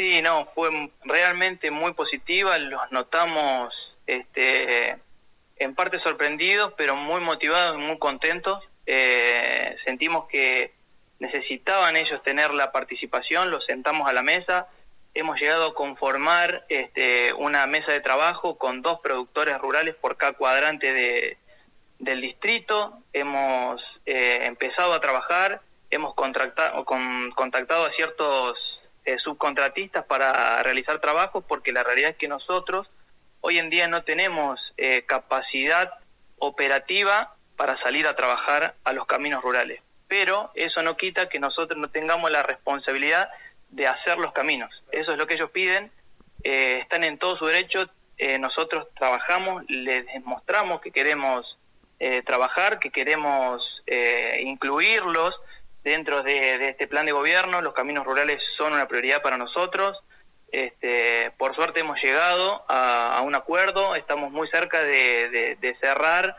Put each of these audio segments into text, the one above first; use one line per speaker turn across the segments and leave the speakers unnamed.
Sí, no, fue realmente muy positiva, los notamos en parte sorprendidos, pero muy motivados y muy contentos. Sentimos que necesitaban ellos tener la participación, los sentamos a la mesa, hemos llegado a conformar una mesa de trabajo con 2 productores rurales por cada cuadrante del distrito. Hemos empezado a trabajar, hemos contactado a ciertos subcontratistas para realizar trabajos, porque la realidad es que nosotros hoy en día no tenemos capacidad operativa para salir a trabajar a los caminos rurales, pero eso no quita que nosotros no tengamos la responsabilidad de hacer los caminos. Eso es lo que ellos piden, están en todo su derecho. Nosotros trabajamos, les demostramos que queremos trabajar, que queremos incluirlos dentro de este plan de gobierno. Los caminos rurales son una prioridad para nosotros. Por suerte hemos llegado a un acuerdo, estamos muy cerca de cerrar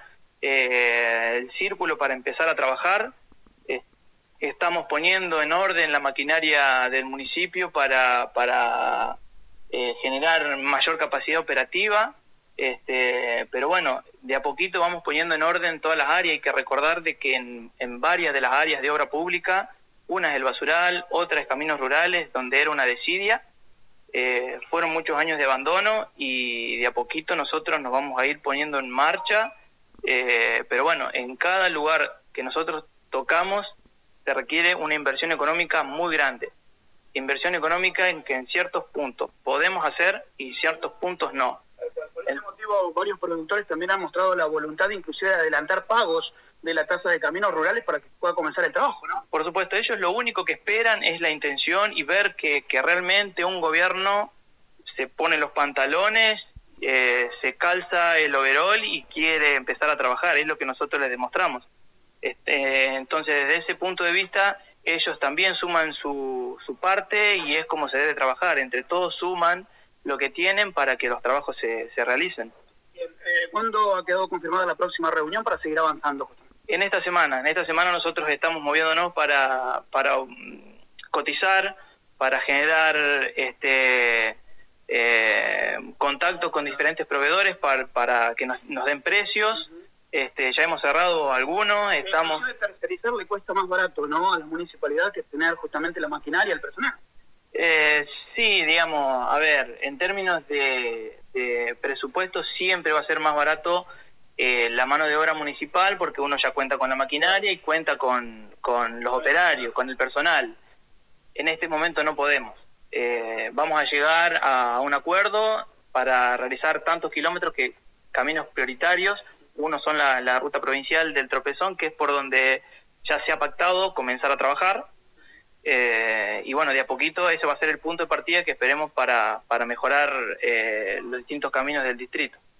el círculo para empezar a trabajar. Estamos poniendo en orden la maquinaria del municipio para generar mayor capacidad operativa. Pero bueno, de a poquito vamos poniendo en orden todas las áreas. Hay que recordar de que en varias de las áreas de obra pública, una es el basural, otra es caminos rurales, donde era una desidia. Fueron muchos años de abandono y de a poquito nosotros nos vamos a ir poniendo en marcha. Pero bueno, en cada lugar que nosotros tocamos se requiere una inversión económica muy grande. Inversión económica en que en ciertos puntos podemos hacer y ciertos puntos no.
Por ese motivo, varios productores también han mostrado la voluntad inclusive de adelantar pagos de la tasa de caminos rurales para que pueda comenzar el trabajo, ¿no?
Por supuesto, ellos lo único que esperan es la intención y ver que realmente un gobierno se pone los pantalones, se calza el overol y quiere empezar a trabajar. Es lo que nosotros les demostramos. Entonces, desde ese punto de vista, ellos también suman su parte y es como se debe trabajar. Entre todos suman lo que tienen para que los trabajos se realicen.
¿Cuándo ha quedado confirmada la próxima reunión para seguir avanzando?
En esta semana nosotros estamos moviéndonos para cotizar, para generar contactos con diferentes proveedores para que nos den precios. Ya hemos cerrado algunos.
Estamos... El tercerizar le cuesta más barato, ¿no?, a la municipalidad que tener justamente la maquinaria, el personal.
Sí, digamos, a ver, en términos de presupuesto siempre va a ser más barato la mano de obra municipal, porque uno ya cuenta con la maquinaria y cuenta con los operarios, con el personal. En este momento no podemos. Vamos a llegar a un acuerdo para realizar tantos kilómetros, que caminos prioritarios. Uno son la ruta provincial del Tropezón, que es por donde ya se ha pactado comenzar a trabajar. Y bueno, de a poquito ese va a ser el punto de partida que esperemos para mejorar los distintos caminos del distrito.